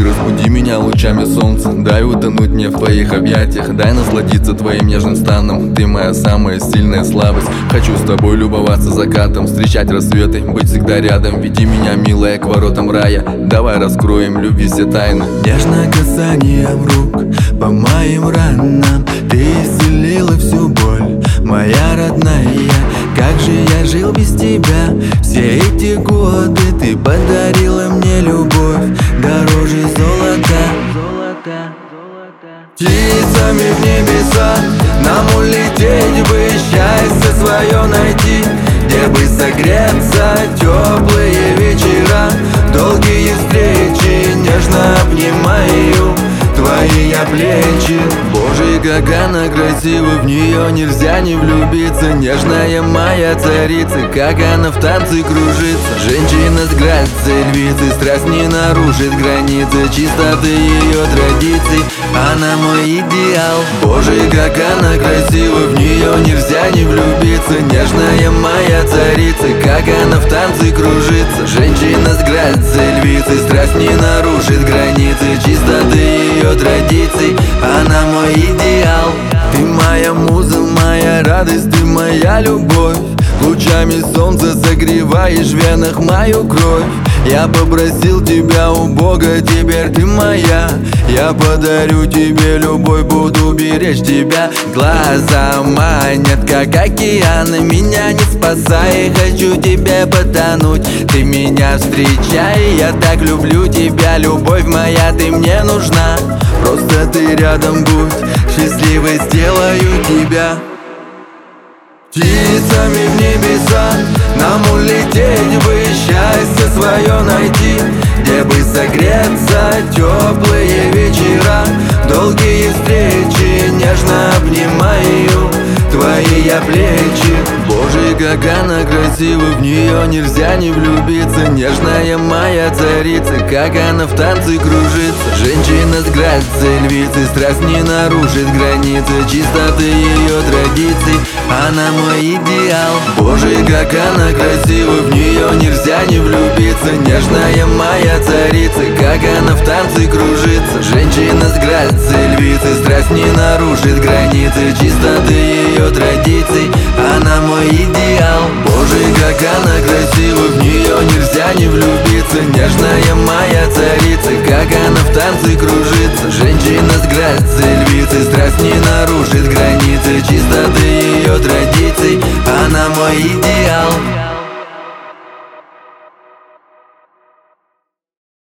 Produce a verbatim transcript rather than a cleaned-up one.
разбуди меня лучами солнца, дай утонуть мне в твоих объятиях, дай насладиться твоим нежным станом. Ты моя самая сильная слабость. Хочу с тобой любоваться закатом, встречать рассветы, быть всегда рядом. Веди меня, милая, к воротам рая. Давай раскроем любви все тайны. Нежное касание рук по моим ранам. Ты исцелила всю боль, моя родная. Как же я жил без тебя все эти годы. Ты подарила мне любовь дороже золота. Птицами в небеса нам улететь бы, счастье свое найти, где бы согреться. Теплые вечера, долгие встречи, нежно обнимаю твои я плечи. Боже, как она красива, в нее нельзя не влюбиться. Нежная моя царица, как она в танце кружится. Женщина с грацией львицы, страсть не нарушит границы чистоты ее традиций. Она мой идеал. Боже, как она красива, в нее нельзя не влюбиться. Нежная моя царица, как она в танце кружится. Женщина с грацией львицы, страсть не нарушит границы чистоты ее традиций. Она мой идеал. Ты моя муза, моя радость, ты моя любовь. Лучами солнца согреваешь в венах мою кровь. Я попросил тебя у Бога, теперь ты моя. Я подарю тебе любовь, буду беречь тебя. Глаза манят, как океан, меня не спасай. Хочу тебе потонуть, ты меня встречай. Я так люблю тебя, любовь моя, ты мне нужна. Просто ты рядом будь, счастливой сделаю тебя. Птицами в небеса нам улететь бы, счастье свое найти, где бы согреться. Теплые вечера, долгие встречи, нежно обнимаю твои я плечи. Боже, как она красива, в нее нельзя не влюбиться. Нежная моя царица, как она в танце кружится. Женщина с грацией львицы, страсть не нарушит границы чистоты ее традиций. Она мой идеал. Боже, как она красива, в нее нельзя не влюбиться. Нежная моя царица, как она в танце кружится. Женщина с грацией львицы, страсть не нарушит границы чистоты ее традиций. Она мой идеал. Боже, как она красива, в нее нельзя не влюбиться. Нежная моя царица, как она в танце кружится. Женщина с грацией львицы, страсть не нарушит границы чистоты ее традиций. Она мой идеал.